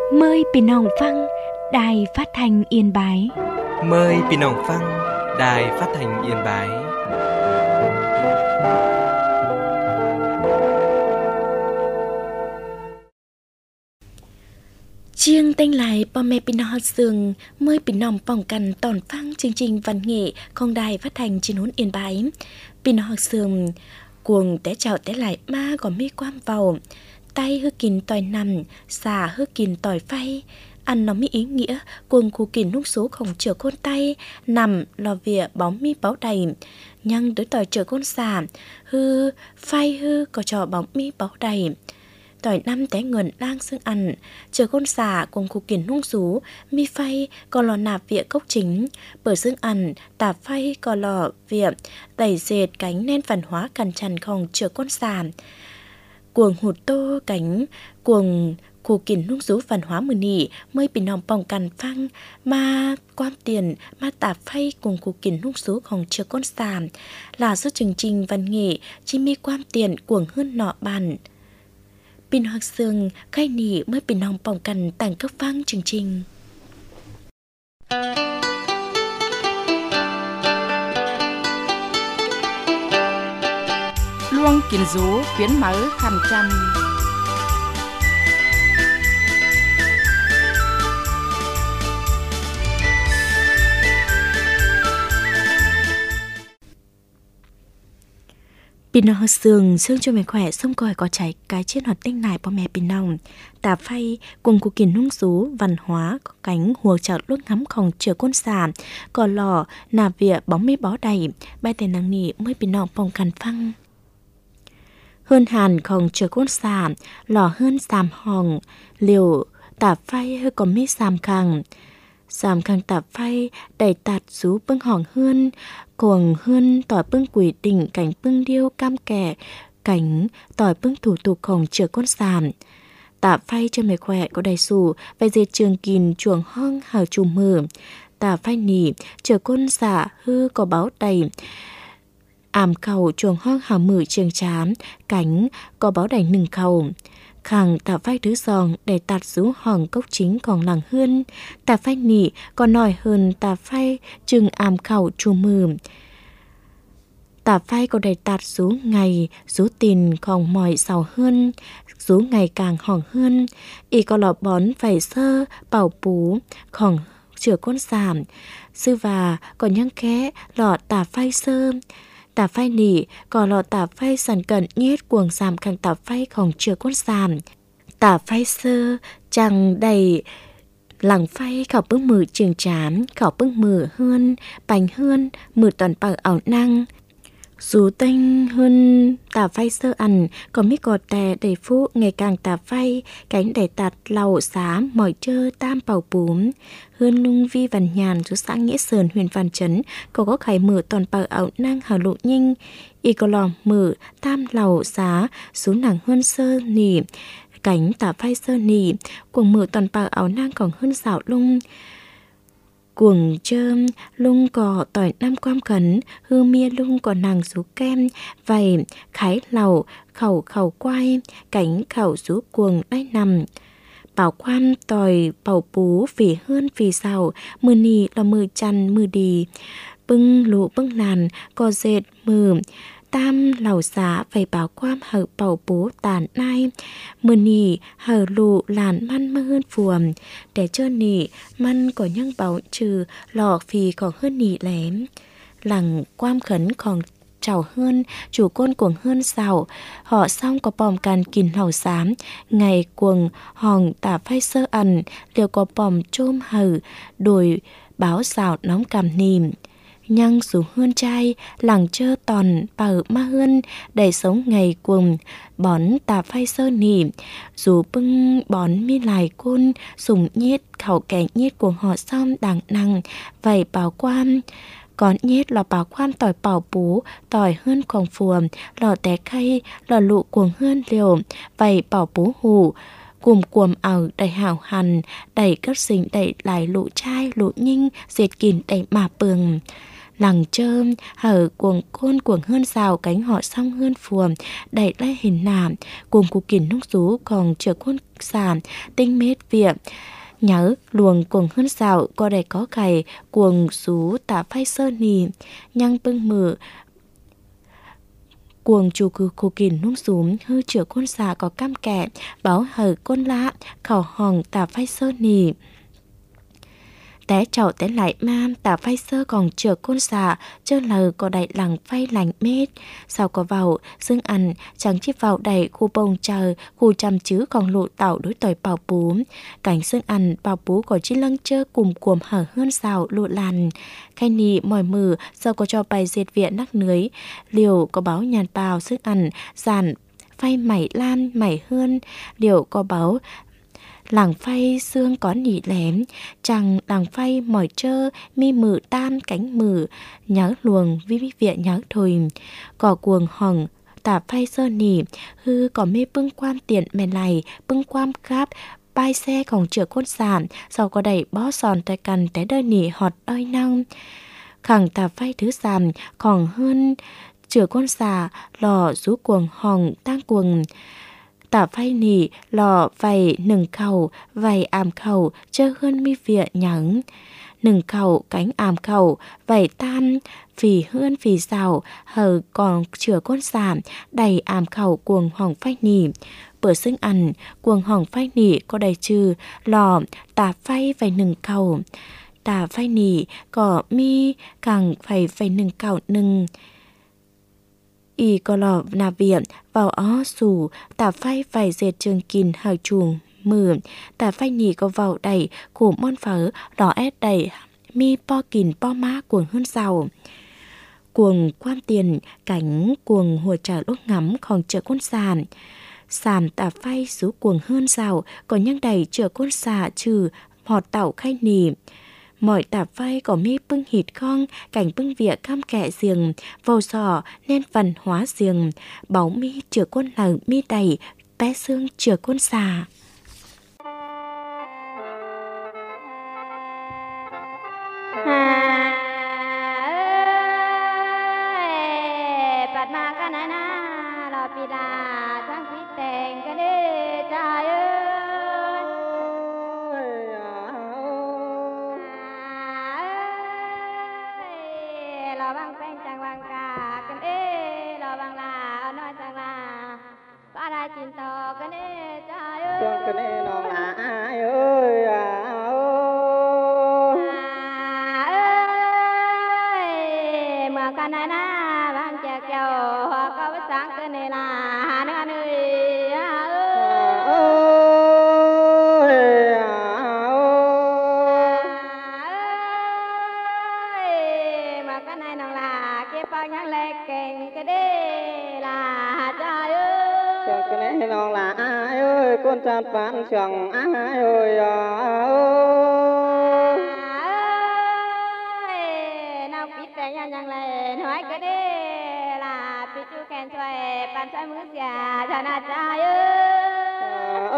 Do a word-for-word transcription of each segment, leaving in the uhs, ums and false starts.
Mờiพี่น้องฟังđài phát thanh Yên Bái. Mời พี่น้องฟัง Đài Phát thanh Yên Bái. Chiêng tên lại bò mẹพี่น้องsương mời พี่น้องป้องกันตอนฟังchương trình văn nghệของđài phát thanh Chín Hún Yên Bái. พี่น้องsương cuồng té chào té lại ma có mi quam vào tay hư kín tỏi nằm xà hư kín tỏi phay ăn nó mi ý nghĩa cuồng khu kín núc số không chở côn tay nằm lò vỉa bóng mi báo đầy nhăng tới tỏi chở côn xà hư phay hư có trò bóng mi báo đầy tỏi năm té nguồn đang xương ăn chở côn xà cuồng khu kín núc số mi phay còn lò nạp vỉa cốc chính bờ xương ăn tạp phay còn lò vỉa đẩy dệt cánh nên văn hóa cằn chằn không chở côn xà cuồng hụt tô cánh cuồng khu kín nung rú văn hóa mười nỉ mới bị nòng bỏng cằn phăng mà quan tiền mà tạp phay cuồng khu kín nung rúของchưa con xàm là số chương trình văn nghệ chỉ mi quan tiền cuồng hơn nọ bàn pin hoặc xương khai nỉ mới bị nòng bỏng cằn tặng cấp vang chương trình. Luông kín rú phiến mở khăn trăm. Pin nó sương xương cho mẹ khỏe xong coi có chạy cái chiếc hoạt tinh này bò mẹ pin nòng tà phay cùng cuộc kiến nung rú văn hóa có cánh hùa chợ lúc ngắm không chờ côn xà có lò nà vỉa bóng mi bó đầy bay tên năng nỉ mới pin nòng bỏng cằn phăng hơn hàn không chờ côn xà lò hơn xàm hòn liều tà phay hơi có mi xàm khang xàm khang tà phay đầy tạt rú bưng hòn hơn cuồng hơn tỏi bưng quỷ đỉnh cảnh bưng điêu cam kẻ cảnh tỏi bưng thủ tục khổng chờ con xàm tà phay cho mẹ khỏe có đầy sủ về dệt trường kìn chuồng hong hào chù mờ tà phay nỉ chờ con xả hư có báo đầy ảm khẩu chuồng hong hào mử trường chám cánh có báo đầy nừng khẩu khẳng tà phai thứ giòn để tạt rú hòn cốc chính còn lằng hơn tà phai nỉ còn nòi hơn tà phai chừng ảm khẩu chù mừ tà phai có đầy tạt rú ngày rú tiền còn mỏi giàu hơn rú ngày càng hòn hơn y có lọ bón phải sơ bảo bú còn chữa con giảm sư và còn nhăng khẽ lọ tà phai sơ tà phai nỉ có lọ tà phai sẵn cận nhét cuồng giảm càng tà phai không chưa con giảm tà phai sơ chẳng đầy lằng phai khảo bưng mử trường chám khảo bưng mử hơn bánh hơn mử toàn bằng ảo năng dù tênh hơn tà phai sơ ăn có mít gọt tè đầy phú ngày càng tà phai cánh đầy tạt lầu xá mỏi chơ tam bảo búm hơn nung vi văn nhàn chú xã nghĩa sơn huyền văn chấn có có khải mở toàn bảo ảo năng hào lộ nhinh y có lò mở tam lầu xá xuống nàng hơn sơ nỉ cánh tà phai sơ nỉ cuồng mở toàn bảo ảo năng còn hơn xảo lung cuồng chơm lung cỏ tỏi năm quam khấn hư mia lung cỏ nàng rú kem vầy khái lầu khẩu khẩu quay cánh khẩu rú cuồng đáy nằm bảo quan tỏi bảo bú phỉ hơn phỉ xào mưa nì là mưa chăn mưa đi bưng lụ bưng làn co dệt mưa tam lầu xá phải bảo quan hở bảo bú tàn nai mưa nì hở lụ làn man mơ hơn phùm để cho nì man có nhân bảo trừ lọ phì còn hơn nì lém lằng quam khấn còn trào hơn chủ côn cuồng hơn xào họ xong có bòm càn kín hầu xám ngày cuồng hòn tả phai sơ ẩn liều có bòm trôm hở đồi báo xào nóng cằm nìm nhăng dù hơn trai làng chơ tòn bảo ma hơn đầy sống ngày cuồng bón tà phai sơ nỉ dù bưng bón mi lại côn sùng nhết khẩu kẻ nhết của họ xong đằng năng vậy bảo quan còn nhết lò bảo quan tỏi bảo bú tỏi hơn còn phùm lò té khay lò lụ cuồng hơn liều vậy bảo bú hủ cùng cuồm ảo đầy hảo hằn đầy cất sinh đầy lại lụ chai lụ nhinh dệt kín đầy mà bường lằng trơm hở cuồng côn cuồng hơn rào cánh họ song hơn phùm đẩy lại hình nạm cuồng cụ kìn núc rú còn chờ côn giảm tinh mết việc nhớ luồng cuồng hơn rào có đầy có cày cuồng rú tả phai sơ nì nhăng bưng mử cuồng chủ cư cụ kìn núc rúm hư chữa côn xà có cam kẹ báo hở côn lạ khảo hòn tả phai sơ nì té trậu té lại mam tả phai sơ còn chờ côn xà chơ lờ có đại lằng phay lành mết sao có vào xương ăn chẳng chỉ vào đầy khu bông chờ khu chăm chứ còn lộ tảo đối tỏi bảo bú cảnh xương ăn bảo bú có chi lăng chơ cùng cuồm hở hơn xào lộ làn khay nì mỏi mừ sao có cho bài diệt viện nắc nưới liều có báo nhàn bào xương ăn giàn phay mảy lan mảy hơn liều có báo làng phay xương có nỉ lém chẳng làng phay mỏi trơ mi mử tam cánh mử nhớ luồng vi vi viện nhớ thôi cỏ cuồng hỏng tả phay sơ nỉ hư có mê bưng quan tiện mèn này bưng quan kháp bai xe còn chữa cốt giảm sau có đẩy bó sòn tay cằn té đơi nỉ họt đôi năng khẳng tả phay thứ giảm còn hơn chữa con xà lò rú cuồng hỏng tang cuồng tả phay nỉ lò vầy nừng khẩu vầy àm khẩu chơ hơn mi vịa nhắng nừng khẩu cánh àm khẩu vầy tam phì hơn phì rào hờ còn chữa con giảm đầy àm khẩu cuồng hỏng phay nỉ bữa xưng ăn cuồng hỏng phay nỉ có đầy trừ lò tả phay vầy nừng khẩu tả phay nỉ có mi càng phải vầy nừng khẩu nừng y có lò nà viện vào ó sủ tả phay phải dệt trường kìn hào chuồng mừ tả phay nỉ có vào đầy của mon phở đỏ ép đầy mi po kìn po má cuồng hơn giàu cuồng quan tiền cánh cuồng hồ trả lúc ngắm còn chợ con sàn sàn tả phay số cuồng hơn giàu còn nhân đầy chợ con xà trừ họt tảo khay nỉ mọi tả phay có mi bưng hịt khong cảnh bưng vỉa cam kẹ giềng vào sò nên văn hóa giềng báu mi chừa côn lợn mi đầy bé xương chừa côn xà cái này nó là ai ơi à ơi mà cái này na bạn chè kêu có biết sáng cái này là nữa ơi ơi ơi mà cái này nó là cái bao nhiêu lệ kênh cái đấy là trời ơi cái này nó là ai ơi con trai bán chẳng ai ơi à ơi nào biết cái nhà nhàng lên nói cái đấy là bị chú khen xoay bán xoay mướn già cho nó trai ơi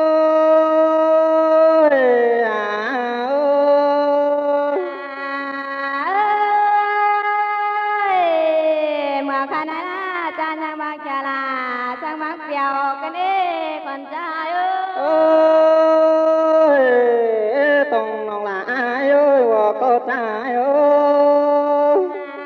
ơi à ơi mà khả năng là cha nhàng bằng cha là sang bằng bèo cái đấy con trai ơi tông nó là ai ơi và có trai ơi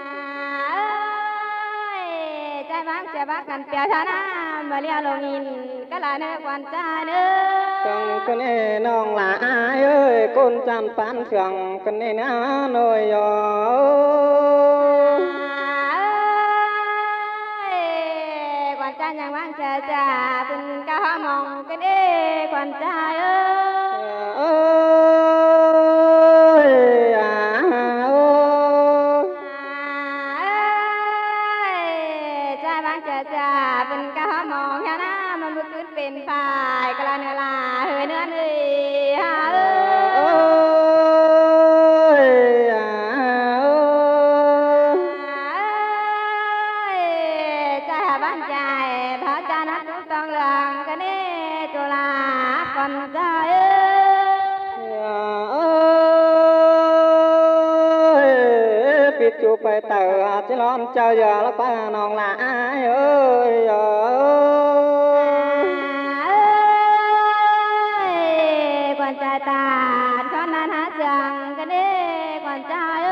trai bằng cha bác cần bèo cha na mà lia lồng nhìn cái là nơi con trai nữa con cái này nó là ai ơi con chăn bán trường cái này nó nồi nhàng mang cha cha bên cao mong cái đê con trai ơi ơi à ơi cha mang cha cha bên cao mong nhà na mà bướcขึ้นเป็นฝ่ายก็ละเนื้อลาเฮ้ยเนื้อนี่เอ้ยอ่าเอ้ยchaบ้านใจcái này cho là con trai ơi biết chú phải tờ chỉ lon chơi giờ nó qua non là ai ơi ơi quan trai tàn con nan hát rằng cái đi quan trai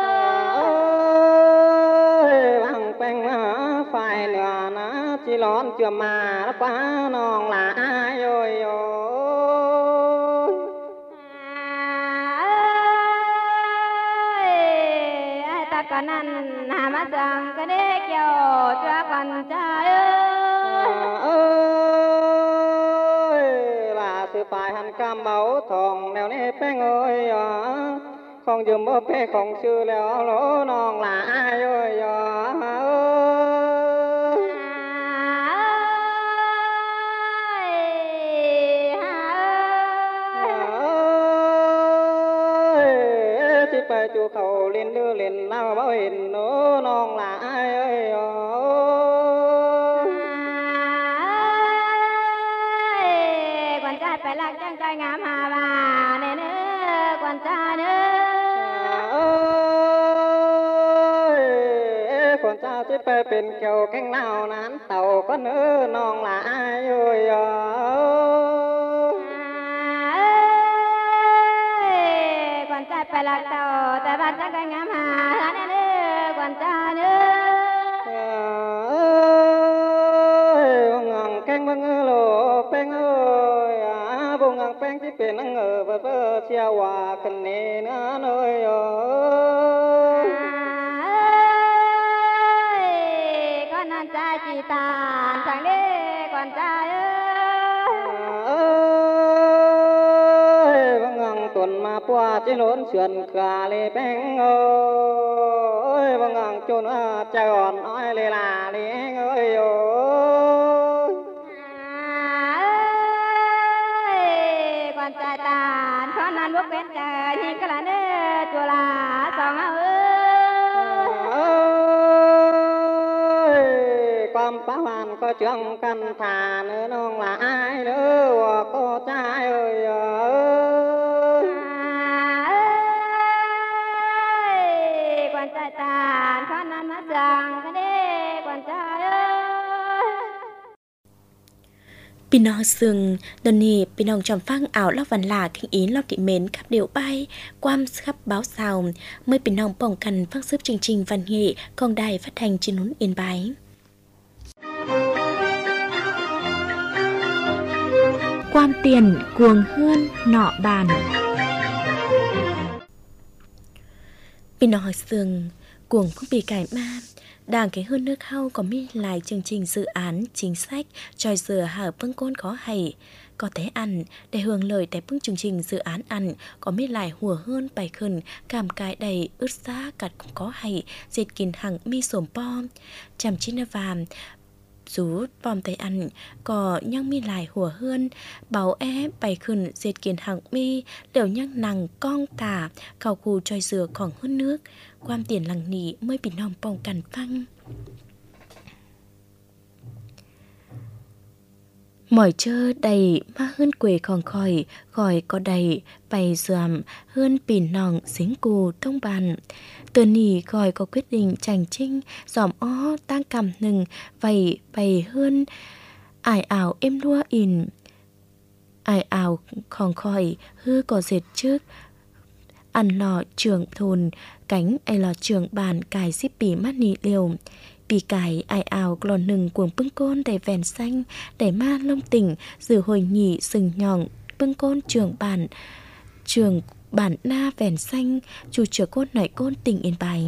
ơi bằng quanh phải nửa nó chỉ lon chưa mà nó qua non là ai ơi ơi con ăn hà mắt rằng cái đế kêu cho con trai ơi là sự phải hành cam máu thòng nèo nê phê ơi không dùm bơ phê không sư lèo lỗ non là ai ơi phải chú khẩu lên đưa lên nào bảo hình nó non là ai ơi ơi con trai phải lạc trang trai ngắm hà bà nè nữa con trai nữa ơi con trai chỉ phải bên kêu canh nào nán tàu con nữa non là ai ơi phải lạc tàu tại ban chắc anh ngắm hà lá nè nữa quan cha nữa ơi bông ngang canh bông ngơ lô beng ơi à bông ngang beng chỉเป็นนังเออเบอเชียวว่าคันนี้นะเอ้ยก็นั่นใจจีตานทางนี้ก่อนใจเอ้ยบางงังตุนมาปัวจิล้นเฉือนกาเลยแป้งเอ้ยบางงังจนใจอ่อนอ้อยเลยล่ะเลี้ยงเอ้ยโอ้ก่อนใจตานเพราะนั้นบุกเป็นใจที่กระเนื้อจุฬาสองเอ้ยความป้าวันก็เชื่องกันทาเนื้อน้องละอายเนื้อว่าก็ใจเอ้ยก่อนใจตานเพราะนั้นมาจังกันเด้ก่อนใจเอ้ยพี่น้องซึ่งตอนนี้พี่น้องจอมฟังอ่าวเล่าวันลาkinh ý lọt thị mến khắp điệu bay quam khắp báo sao mớiพี่น้องป้องกันฟังซึบchương trình văn nghệของđài phát thanh trên núi Yên Báiความเตียนกวงเฮือนเนาะบานพี่น้องซึ่งกวงผู้ปีไก่มาĐảng cái hơn nước hao có mi lại chương trình dự án chính sách tròi dừa hở bưng côn có hay có thể ăn để hưởng lợi để bưng chương trình dự án ăn có mi lại hùa hơn bài khẩn cảm cài đầy ướt giá cặt cũng có hay diệt kín hằng mi sổm bom chằm chín vàm rú bom tay ăn có nhang mi lại hùa hơn bảo é bài khẩn diệt kín hằng mi đều nhang nằng con tả cầu cù tròi dừa còn hơn nướcความtiền lằng nỉ mới bị nòngป้องกันฟังหมอยเชอได้มาเฮือนเกวของคอยคอยก็ได้ไปเสื่อมเฮือนปีนนองสิงกูต้องบันตัวนี้คอยก็quyết định chành chinh dòmอ้อตั้งกำหนึ่งไว้ไปเฮือนอายอ่าวเอ็มลัวอินอายอ่าวของคอยฮือก็เสร็จชึกăn lò trưởng thôn cánh ai lò trưởng bàn cài xíp bì mát nị liều bì cài ai ảo lòn nừng cuồng bưng côn đầy vèn xanh đầy ma lông tỉnh dự hồi nhị sừng nhọn bưng côn trưởng bàn trường bản na vèn xanh chủ trưởng côn nảy côn tỉnh Yên Bái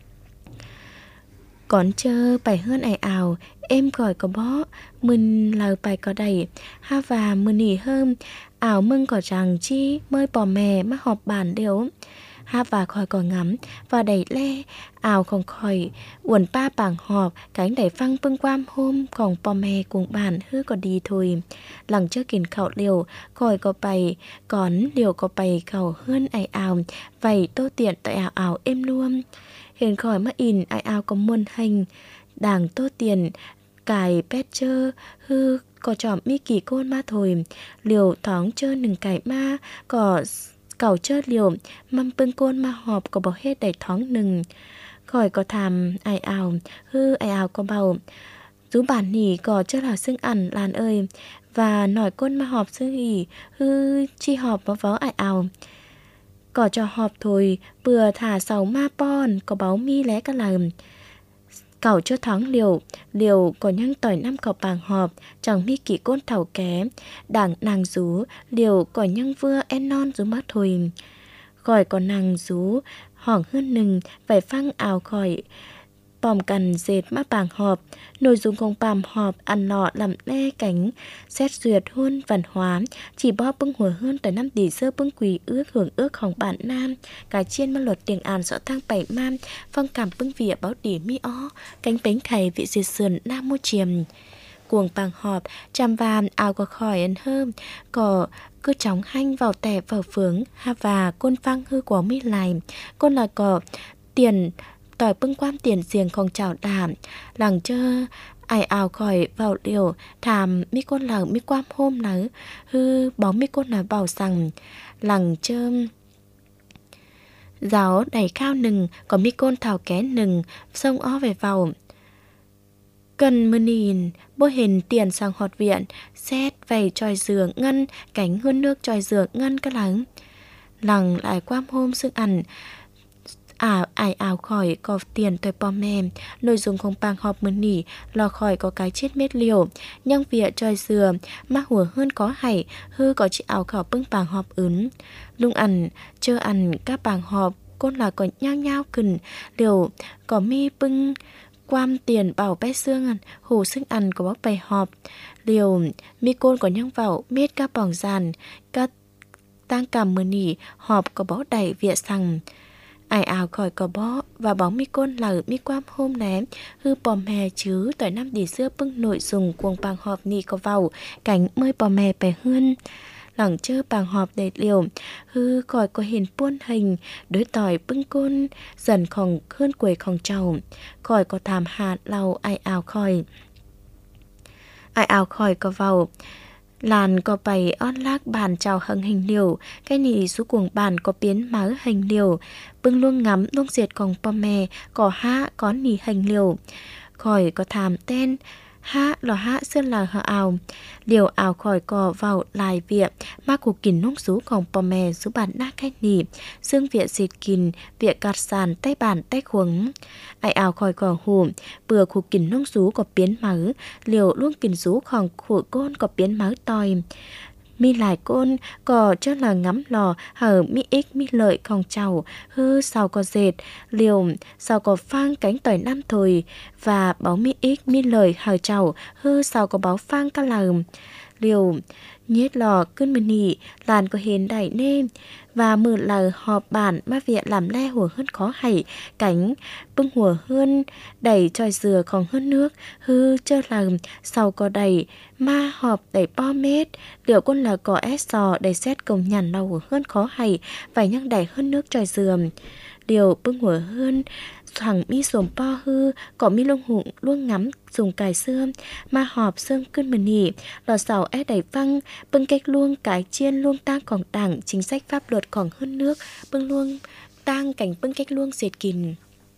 còn chờ bài hơn ai ảo em gọi có bó mình lời bài có đầy ha và mình nỉ hơn ảo mừng có rằng chi mơi bò mè mắc họp bản đều ha và khỏi có ngắm và đẩy le ảo không khỏi uẩn ba bảng họp cánh đẩy phăng bưng quam hôm còn bò mè cùng bản hư có đi thôi lằng chưa kìm khẩu liều khỏi có bày còn liều có bày khẩu hơn ai ảo vậy tô tiện tại ảo ảo êm luôn hiện khỏi mắt in ai ảo có muôn hành đảng tô tiền cài pet chơ hư có trọm mi kỳ côn ma thôi liều thoáng chơ nừng cải ma có cẩu chơ liều mâm bưng côn ma họp có bỏ hết đầy thoáng nừng khỏi có tham ai ảo hư ai ảo có bầu rú bản nỉ có chưa là xưng ẩn làn ơi và nói côn mà họp xưng ỉ hư chi họp báo vó ai ảo có cho họp thôi vừa thả sáu ma pon có báo mi lé cả làm cậu cho thoáng liều liều có những tỏi năm cậu bàng họp chẳng mi kỹ côn thảo ké đảng nàng rú liều có những vừa en non rú mắt thôi khỏi có nàng rú hỏng hơn nừng phải phăng ảo khỏi bòm cần dệt má bàng họp nội dung công bàm họp ăn lọ làm le cánh xét duyệt hôn văn hóa chỉ bó bưng hồi hơn tới năm tỷ sơ bưng quỳ ước hưởng ướcของbản nam cái chiên mà luật tiền án rõ thang bảy man phong cảm bưng vỉa báo đỉ mi ó cánh bánh thầy vị diệt sườn nam mô chiềm cuồng bàng họp chăm vàm áo có khỏi ấn hơm có cứ chóng hanh vào tẻ vào phướng ha và côn phăng hư quả mi lại côn là có tiền tỏi bưng quan tiền giềng không chào đàm lằng chơ ai ảo khỏi vào liều thàm mi côn lằng mi quam hôm nắng hư bóng mi côn là bảo rằng lằng chơ giáo đầy cao nừng có mi côn thảo ké nừng sông ó về vào cần mơ nhìn bố hình tiền sang họt viện xét vầy tròi dừa ngân cánh hơn nước tròi dừa ngân cái lắng lằng lại quam hôm sức ăn à ai ảo khỏi có tiền tới bom mềm nội dung không bang họp mơ nỉ lò khỏi có cái chết mết liều nhưng việc tròi dừa mắc hùa hơn có hảy hư có chị ảo khảo bưng bàng họp ứng lung ăn chơ ăn các bàng họp côn là có nhao nhao cần liều có mi bưng quam tiền bảo bé xương ăn hồ sức ăn có bóc bày họp liều mi côn có nhang vào miết các bỏng giàn các tăng cảm mơ nỉ họp có bó đầy vịa sằng ai ảo khỏi có bó và bóng mi côn là mi quam hôm ném hư bòm hè chứ tỏi năm đi xưa bưng nội dung cuồng bàng họp nì có vào cảnh mới bòm hè bè hơn lẳng chơ bàng họp đầy liều hư khỏi có hình buôn hình đối tỏi bưng côn dần khòng hơn quầy khòng trầu khỏi có thảm hạt lau ai ảo khỏi ai ảo khỏi có vào làn có bày on lác bàn chào hằng hình liều cái nỉ số cuồng bàn có biến máu hình liều bưng luôn ngắm luôn diệt còn pò mè có ha có nỉ hình liều khỏi có thàm tên ha lò ha sơn là hờ ảo liều ảo khỏi có vào lại viện ma của kìn nông số còn pò mè số bàn nát cái nỉ xương viện diệt kìn viện cạt sàn tay bàn tay khuống ai ảo khỏi có hùm bừa khu kìn nông số có biến máu liều luôn kìn số còn khu côn có biến máu tòi mi lại côn có cho là ngắm lò hở mi ích mi lợi không chào hư sau có dệt liều sau có phang cánh tỏi năm thôi và báo mi ích mi lợi hở chào hư sau có báo phang ca lầm liều nhét lò cơn mình nỉ làn có hiền đẩy nên và mượn là họp bản ma viện làm le hùa hơn khó hảy cánh bưng hùa hơn đẩy tròi dừa còn hơn nước hư chơ làm sau có đẩy ma họp đẩy po mét liệu con là có ép sò đẩy xét công nhằn lau hùa hơn khó hảy phải nhắc đẩy hơn nước tròi dừa điều bưng hùa hơn thằng mi xồm po hư có mi lông hụng luôn ngắm dùng cài xương ma họp xương cơn mình nỉ lò sào é đẩy văng bưng cách luôn cái chiên luôn tang còn đảng chính sách pháp luật còn hơn nước bưng luôn tang cảnh bưng cách luôn diệt kìn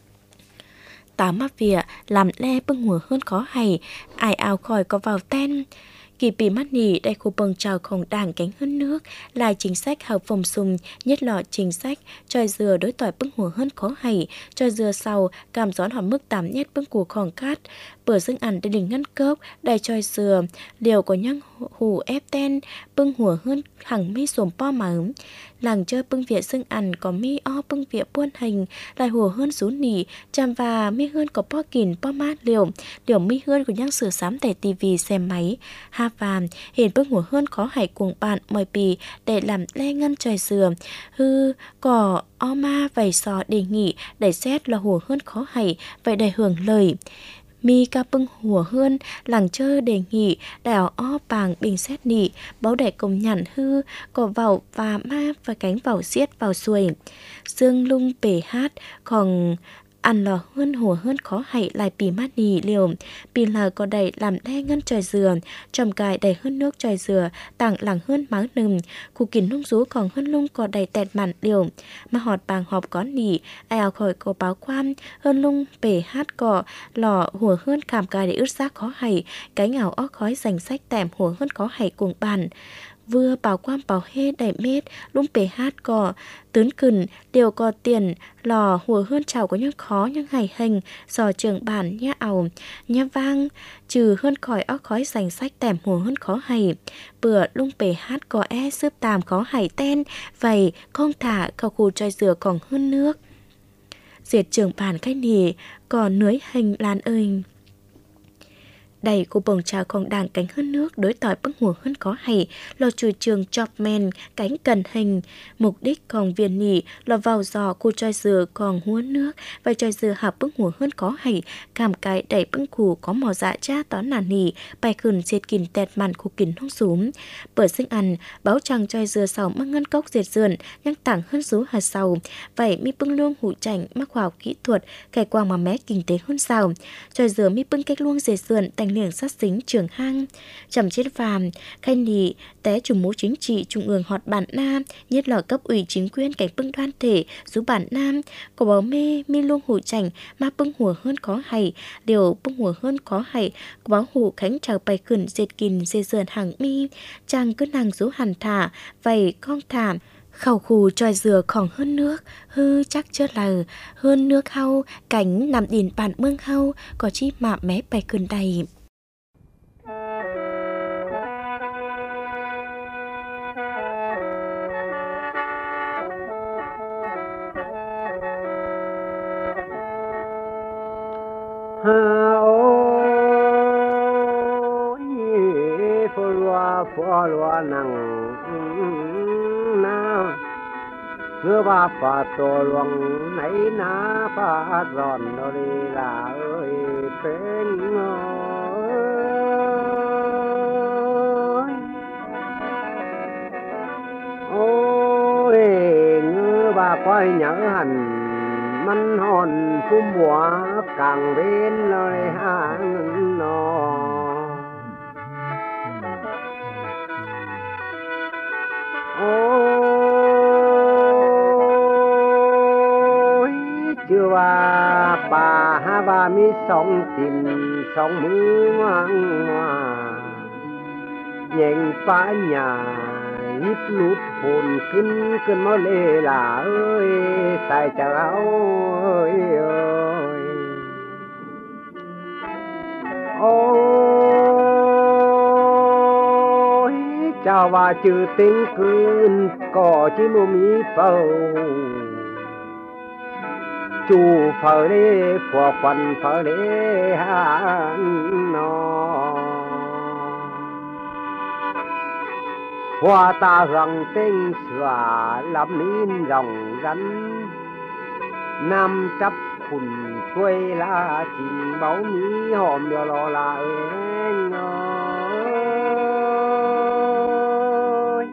tám mắt vỉa làm le bưng hùa hơn khó hay ai ảo khỏi có vào ten kỳ bị mắt nỉ đại khu bồng tràoของđảng cánh hơn nước là chính sách hợp phòng sùng nhất lọ chính sách tròi dừa đối tỏi bưng hùa hơn khó hay tròi dừa sau cảm gión hỏi mức tám nhất bưng củaของcát bữa dương ăn để đỉnh ngăn cốc đại tròi dừa liều có nhang hù ép ten bưng hùa hơn hằng mi xồm po mắm làng chơi bưng viện dương ăn có mi o bưng viện buôn hình lại hùa hơn sú nỉ chàm và mi hơn có po kìn po mát liều liều mi hơn của nhang sửa sám tại tivi xem máy ha vàm hiện bưng hùa hơn khó hãy cuồng bạn mời bì để làm le ngân tròi dừa hư cỏ o ma vầy sò đề nghị để xét là hùa hơn khó hãy vậy để hưởng lời mi ca bưng hùa hơn làng chơi đề nghị đảo o bàng bình xét nị báo đại công nhằn hư cỏ vào và ma và cánh vào xiết vào xuôi dương lung bể hát còn ăn lò hơn hồ hơn khó hãy lại pì mát nì liều pì là có đầy làm đe ngân trời dừa trầm cài đầy hơn nước trời dừa tặng lẳng hơn máu nừng khu kín nung rú còn hơn lung có đầy tẹt mặn liều mà họt bàng họp có nỉ ai ảo khỏi có báo quan hơn lung bể hát cỏ lò hùa hơn cảm cài để ướt xác khó hãy cái ngào óc khói dành sách tẻm hùa hơn khó hãy cùng bàn vừa bảo quan bảo hê đầy mết lung bể hát cỏ tướn cừng đều có tiền lò hùa hơn chào có những khó những ngày hình dò trường bản nhá ảo nhá vang trừ hơn khỏi óc khói dành sách tẻm hùa hơn khó hầy bữa lung bể hát có e xướp tàm khó hầy ten vậy con thả khẩu khu choi dừa còn hơn nước diệt trường bản cái nỉ còn nưới hình lan ơi đầy của bồng trà còn đàng cánh hơn nước đối tỏi bức hùa hơn có hay lò chùi trường chọc men cánh cần hình mục đích còn viên nhỉ lò vào giò cô choi dừa còn húa nước và choi dừa hợp bức hùa hơn có hay cảm cái đầy bức củ có màu dạ cha tón nà nỉ bài khẩn diệt kìn tẹt màn khu kín không súm bởi sinh ăn báo chẳng choi dừa sầu mắc ngân cốc diệt dườn nhắc tảng hơn rú hạt sầu vậy mi bưng luông hủ chảnh mắc khoa học kỹ thuật cải quang mà mé kinh tế hơn sao choi dừa mi bưng cách luông diệt dườn thành liền sát xính trường hang chầm chết phàm khen nị té chủ mũ chính trị trung ương họt bản nam nhất là cấp ủy chính quyền cảnh bưng đoan thể giúp bản nam có báo mê mi luông hủ chảnh mà bưng hùa hơn có hay điều bưng hùa hơn có hay có báo hủ khánh chào bài khẩn dệt kìn dê dườn hàng mi chàng cứ nàng rú hàn thả vậy con thảm khẩu khù tròi dừa còn hơn nước hư chắc chớ là hơn nước hau cánh nằm đìn bản mương hau có chi mạ mé bài khẩn đầy ha ôi phô loa phô loa nằng na ngơ ba phà tổ luồng nấy na phà giòn nó đi là ơi phên ôi ngơ ba quay nhớ hành mắn hòn phum bùa càng bên lời hàng nó ôi chưa ba bà ha ba mi sông tìm sông mưa ngoan ngoà nhện phá nhà hít lút hồn kinh cơn máu lê là ơi sai chờ áo ơi ơi ôi chào và chữ tiếng cơn có chỉ mù mi phâu chủ phở đê phò quần phở đê han nó hoa ta rằng tên xòa làm nín rồng rắn nam chấp khùn quê la trình báo mỹ hòm điều lò là em ơi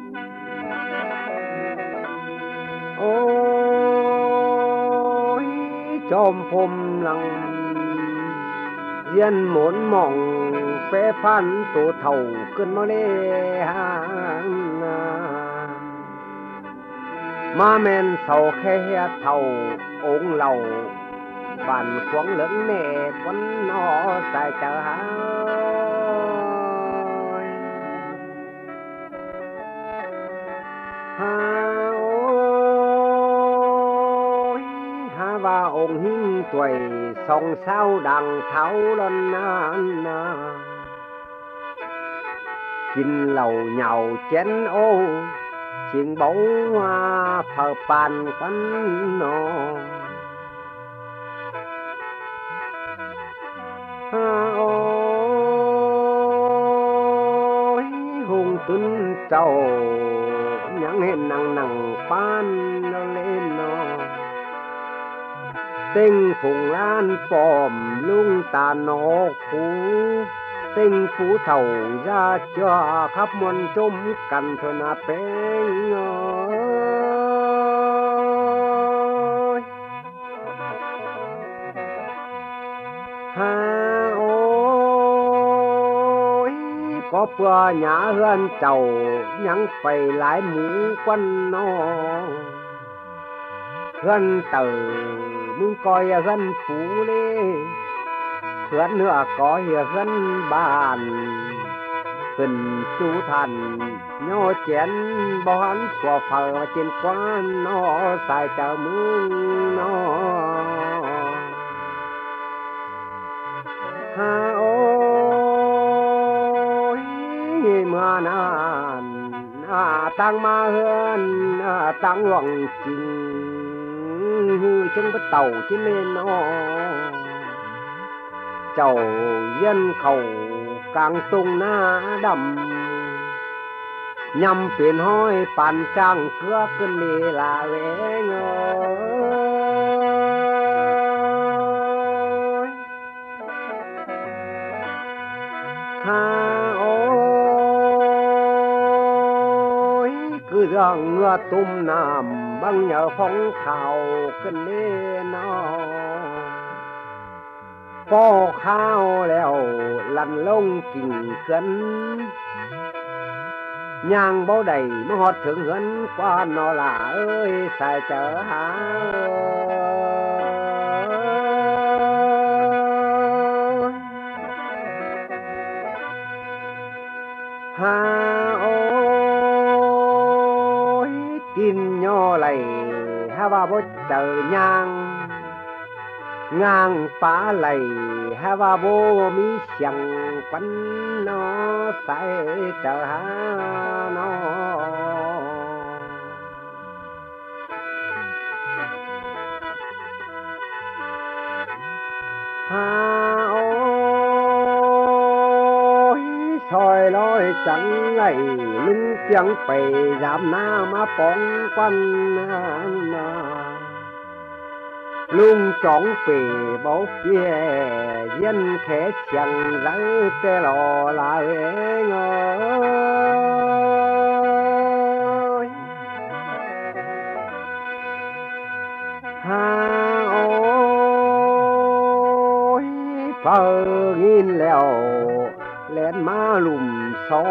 ôi chom phôm lăng dân muốn mong phê phan tổ thầu cơn nó lê hàng ma men sầu khe thầu ống lầu bàn quấn lẫn nè quấn nó tại chợ háo ha ôi ha và ông hiên tuổi song sao đằng tháo lên na chín lầu nhàu chén ô chuyện bấu hoa phờ bàn quanh nó ôi hùng tuấn trầu nhắn hẹn nặng nặng pan nó lên nó tinh phùng lan bòm lung tà nó phú tinh phú thầu ra cho khắp muôn trông cần thôi na bén ơi có bữa nhà hơn chầu nhắn phải lái mũ quân nó gần tử muốn coi gần phú đi hơn nữa có hiểu gần bàn gần chú thần nhô chén bón xua phở trên quán nó xài chợ mương nó ha ôi mà nàn à tăng ma hơn à tăng hoàng trình hư chân bất tàu trên lên nó chầu dân khẩu càng tung na đầm nhằm biển hoi bàn trang cưa cơn đi là vẻ ngơi ha ôi cứ rằng ngựa tum nằm băng nhờ phong khảo cơn đi nó có khao leo lăn lông kình cân nhang bao đầy mới hót thượng hấn qua nó là ơi xài chở há ha ôi tin nho lầy ha ba bố chờ nhang ngang phá lầy ha ba bố mi chẳng quấn nó say chờ ha nó ha ôi soi lối chẳng ngày lưng tiếng bầy giảm na má bóng quăng na lung trống phì bố kia dân khẽ chẳng rắn tê lò lại ngồi ha ôi phờ nghìn lèo lên má lùm xó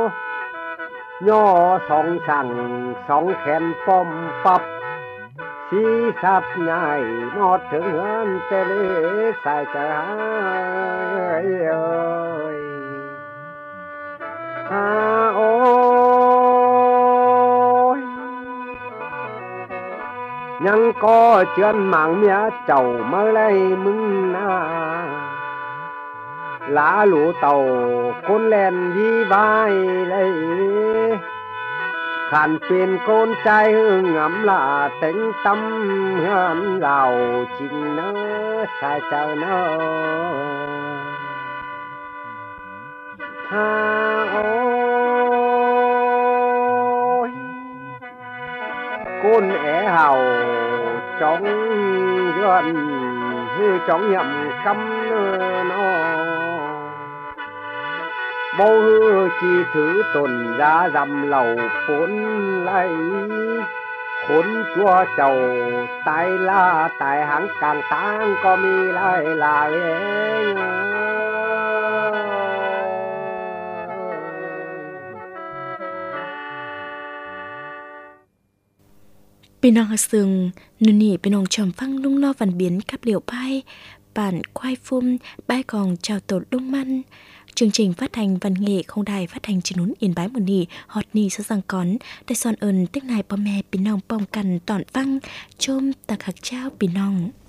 nho song sằng song khen pom pắp si sắp nhai ngọt thương hơn tê lê xài trời ơi ơi ha ôi nhăng có chân mạng mía chầu mơ lấy mưng na lá lũ tàu côn len đi vai lấy khănเป็นคนใจงำลาเต็งตำงานเราจริงเนอสายเจ้าเนอฮาโอ้ยcôn ẻ hào chóng gần hư chóng nhậm căm nó bao hư chi thứ tồn ra dầm lầu bốn lấy khốn chua chầu tai la tai hãng càng tang có mi lại là lên พี่น้องซึ่งนุ่นนี่พี่น้องชมฟังลุงนอวันเบียนกับเหลียวไพ่ป่านควายฟุ่มใบกองชาวตดลุงมันchương trình phát thanh văn nghệ không đài phát thanh trên núi Yên Bái một nì hot nì sơ sang cón đại son ơn tích này bò mẹ pin nong pom cần tọn văng chôm tạc hạc trao pin nong